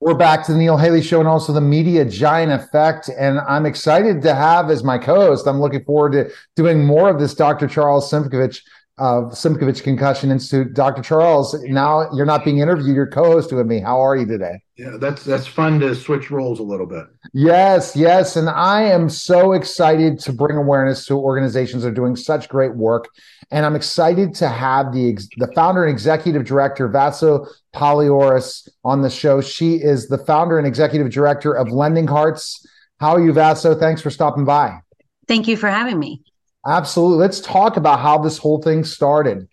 We're back to the Neil Haley Show and also the Media Giant Effect. And I'm excited to have as my co-host, I'm looking forward to doing more of this Dr. Charles Simkovich of Simkovich Concussion Institute. Dr. Charles, now you're not being interviewed, you're co-host with me. How are you today? Yeah, that's fun to switch roles a little bit. Yes, yes. And I am so excited to bring awareness to organizations that are doing such great work. And I'm excited to have the founder and executive director, Vaso Palioris, on the show. She is the founder and executive director of Lending Hearts. How are you, Vaso? Thanks for stopping by. Thank you for having me. Absolutely. Let's talk about how this whole thing started.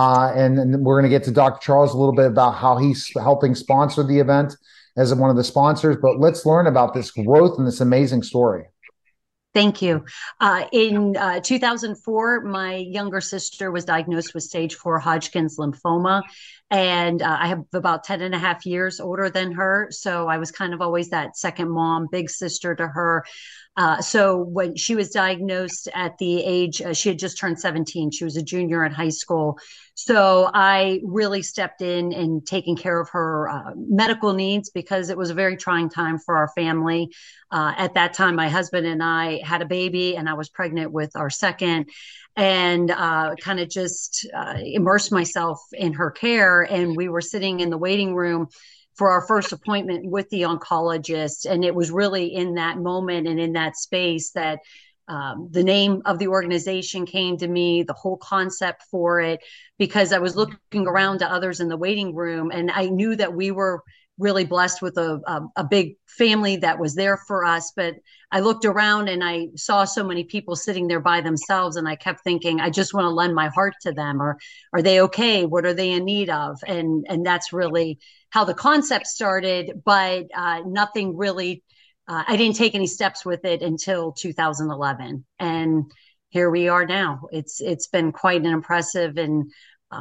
And we're going to get to Dr. Charles a little bit about how he's helping sponsor the event as one of the sponsors, but let's learn about this growth and this amazing story. Thank you. In 2004, my younger sister was diagnosed with stage 4 Hodgkin's lymphoma. And I have about 10 and a half years older than her. So I was kind of always that second mom, big sister to her. So when she was diagnosed at the age, she had just turned 17. She was a junior in high school. So I really stepped in and taking care of her medical needs because it was a very trying time for our family. At that time, my husband and I had a baby, and I was pregnant with our second, and kind of just immersed myself in her care. And we were sitting in the waiting room for our first appointment with the oncologist. And it was really in that moment and in that space that the name of the organization came to me, the whole concept for it, because I was looking around to others in the waiting room, and I knew that we were really blessed with a big family that was there for us. But I looked around and I saw so many people sitting there by themselves, and I kept thinking, I just want to lend my heart to them. Or are they okay? What are they in need of? And that's really how the concept started, but nothing really, I didn't take any steps with it until 2011. And here we are now. It's been quite an impressive and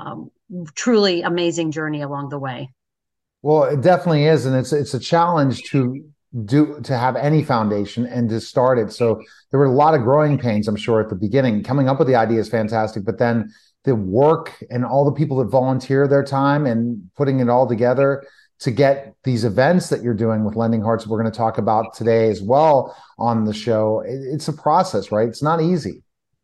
truly amazing journey along the way. Well, it definitely is, and it's a challenge to have any foundation and to start it. So there were a lot of growing pains, I'm sure, at the beginning. Coming up with the idea is fantastic, but then the work and all the people that volunteer their time and putting it all together to get these events that you're doing with Lending Hearts, we're going to talk about today as well on the show. It's a process, right? It's not easy.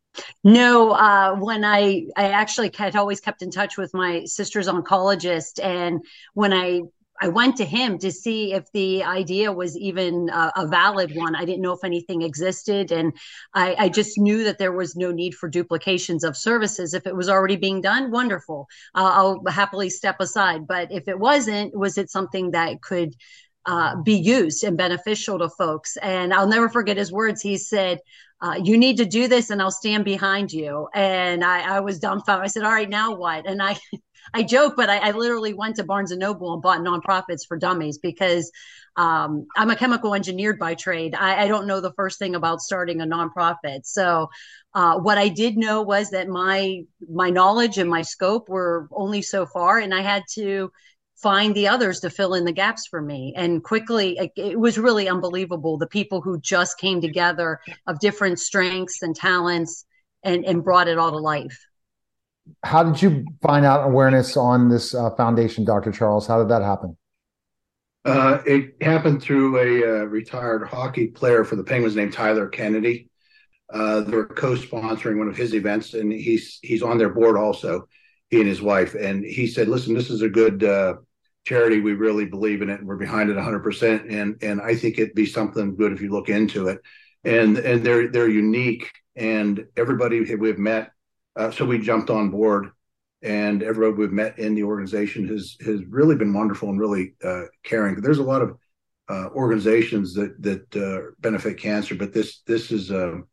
No, when I actually had always kept in touch with my sister's oncologist, and when I went to him to see if the idea was even a valid one. I didn't know if anything existed, and I just knew that there was no need for duplications of services. If it was already being done, wonderful. I'll happily step aside. But if it wasn't, was it something that could be used and beneficial to folks? And I'll never forget his words. He said, you need to do this and I'll stand behind you. And I was dumbfounded. I said, all right, now what? And I joke, but I literally went to Barnes and Noble and bought Nonprofits for Dummies because I'm a chemical engineer by trade. I don't know the first thing about starting a nonprofit. So what I did know was that my knowledge and my scope were only so far, and I had to find the others to fill in the gaps for me. And quickly, it was really unbelievable. The people who just came together of different strengths and talents and brought it all to life. How did you find out awareness on this foundation, Dr. Charles? How did that happen? It happened through a retired hockey player for the Penguins named Tyler Kennedy. They're co-sponsoring one of his events, and he's on their board also, he and his wife. And he said, listen, this is a good charity. We really believe in it, and we're behind it 100%. And I think it'd be something good if you look into it. And they're unique, and everybody we've met. So we jumped on board, and everybody we've met in the organization has really been wonderful and really caring. There's a lot of organizations that benefit cancer, but this is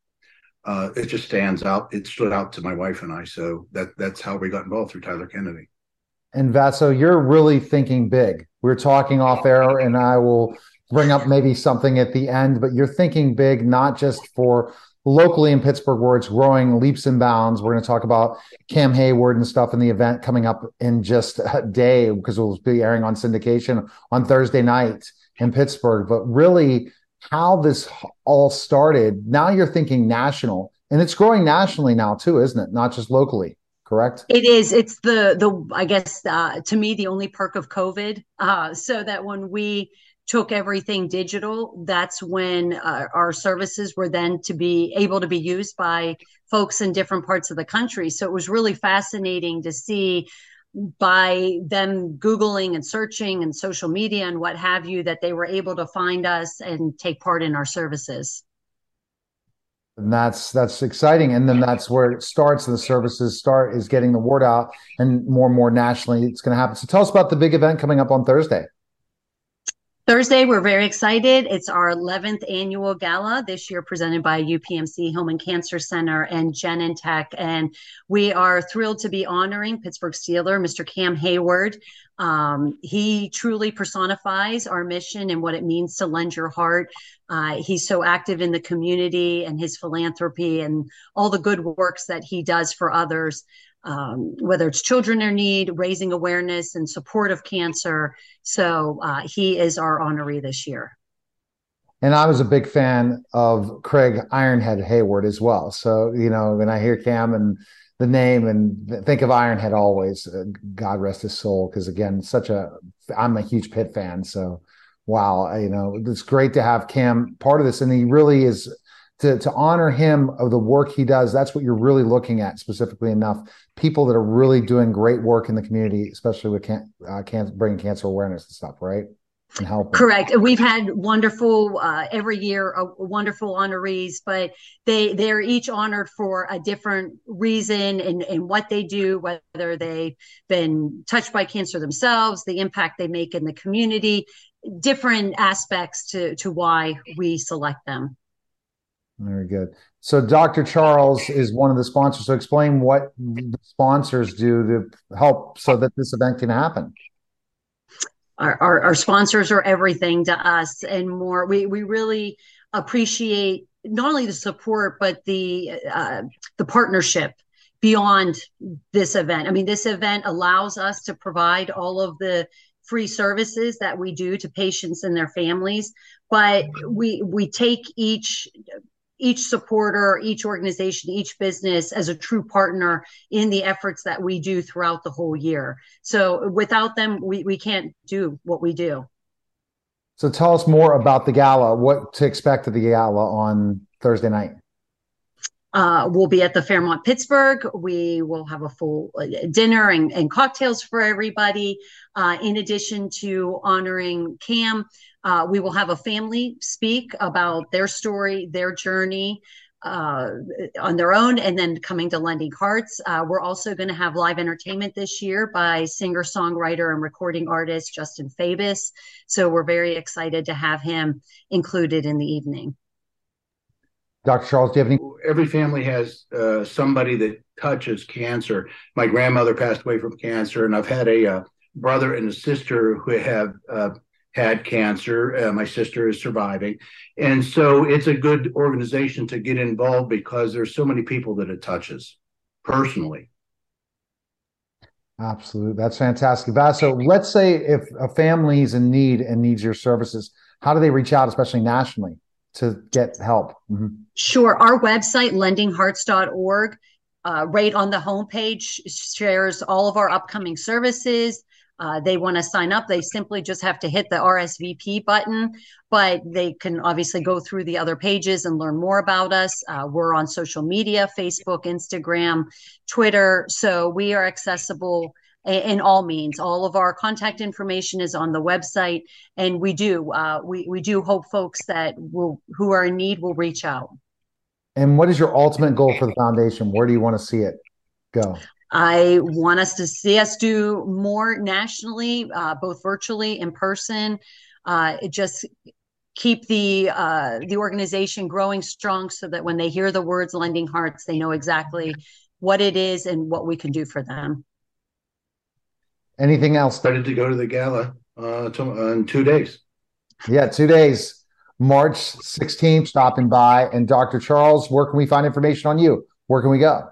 it just stands out. It stood out to my wife and I, so that's how we got involved through Tyler Kennedy. And Vaso, you're really thinking big. We're talking off air, and I will bring up maybe something at the end, but you're thinking big, not just for locally in Pittsburgh, where it's growing leaps and bounds. We're going to talk about Cam Hayward and stuff in the event coming up in just a day, because we'll be airing on syndication on Thursday night in Pittsburgh. But really, how this all started, now you're thinking national, and it's growing nationally now too, isn't it? Not just locally, correct? It is. It's the I guess to me the only perk of COVID. So that when we took everything digital, that's when our services were then to be able to be used by folks in different parts of the country. So it was really fascinating to see by them Googling and searching and social media and what have you, that they were able to find us and take part in our services. And that's exciting. And then that's where it starts. And the services start is getting the word out, and more nationally it's going to happen. So tell us about the big event coming up on Thursday. Thursday, we're very excited. It's our 11th annual gala this year, presented by UPMC Hillman Cancer Center and Genentech. And we are thrilled to be honoring Pittsburgh Steeler, Mr. Cam Hayward. He truly personifies our mission and what it means to lend your heart. He's so active in the community, and his philanthropy and all the good works that he does for others. Whether it's children in need, raising awareness and support of cancer. So he is our honoree this year. And I was a big fan of Craig Ironhead Hayward as well. So, when I hear Cam and the name and think of Ironhead always, God rest his soul. Because again, I'm a huge Pitt fan. So, wow, it's great to have Cam part of this. And he really is, to honor him of the work he does. That's what you're really looking at, specifically enough. People that are really doing great work in the community, especially with bringing cancer awareness and stuff, right? And helping. Correct. We've had wonderful, every year, wonderful honorees, but they're each honored for a different reason and what they do, whether they've been touched by cancer themselves, the impact they make in the community, different aspects to why we select them. Very good. So Dr. Charles is one of the sponsors. So explain what the sponsors do to help so that this event can happen. Our sponsors are everything to us and more. We really appreciate not only the support, but the partnership beyond this event. I mean, this event allows us to provide all of the free services that we do to patients and their families, but we take each supporter, each organization, each business as a true partner in the efforts that we do throughout the whole year. So without them, we can't do what we do. So tell us more about the gala, what to expect at the gala on Thursday night. We'll be at the Fairmont Pittsburgh. We will have a full dinner and cocktails for everybody. In addition to honoring Cam, we will have a family speak about their story, their journey on their own, and then coming to Lending Hearts. We're also going to have live entertainment this year by singer-songwriter and recording artist Justin Fabus. So we're very excited to have him included in the evening. Dr. Charles, do you have any? Every family has somebody that touches cancer. My grandmother passed away from cancer, and I've had a brother and a sister who have had cancer. My sister is surviving. And so it's a good organization to get involved because there's so many people that it touches personally. Absolutely. That's fantastic. So let's say if a family is in need and needs your services, how do they reach out, especially nationally, to get help? Mm-hmm. Sure. Our website, lendinghearts.org, right on the homepage, shares all of our upcoming services. They want to sign up. They simply just have to hit the RSVP button, but they can obviously go through the other pages and learn more about us. We're on social media, Facebook, Instagram, Twitter. So we are accessible in all means. All of our contact information is on the website, and we do hope folks that who are in need will reach out. And what is your ultimate goal for the foundation? Where do you want to see it go? I want us to see us do more nationally, both virtually, in person. Just keep the organization growing strong so that when they hear the words Lending Hearts, they know exactly what it is and what we can do for them. Anything else? Started to go to the gala in 2 days. Yeah, 2 days. March 16th, stopping by. And Dr. Charles, where can we find information on you? Where can we go?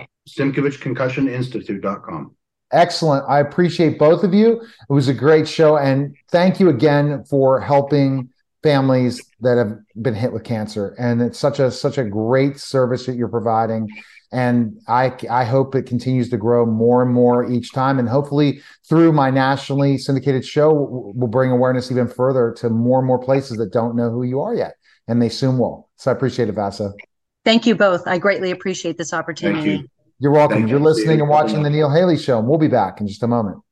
SimkovichConcussionInstitute.com. Excellent. I appreciate both of you. It was a great show. And thank you again for helping families that have been hit with cancer. And it's such a great service that you're providing. And I hope it continues to grow more and more each time. And hopefully through my nationally syndicated show, we'll bring awareness even further to more and more places that don't know who you are yet. And they soon will. So I appreciate it, Vasa. Thank you both. I greatly appreciate this opportunity. Thank you. You're welcome. Thank You're you. listening and watching The Neil Haley Show, and we'll be back in just a moment.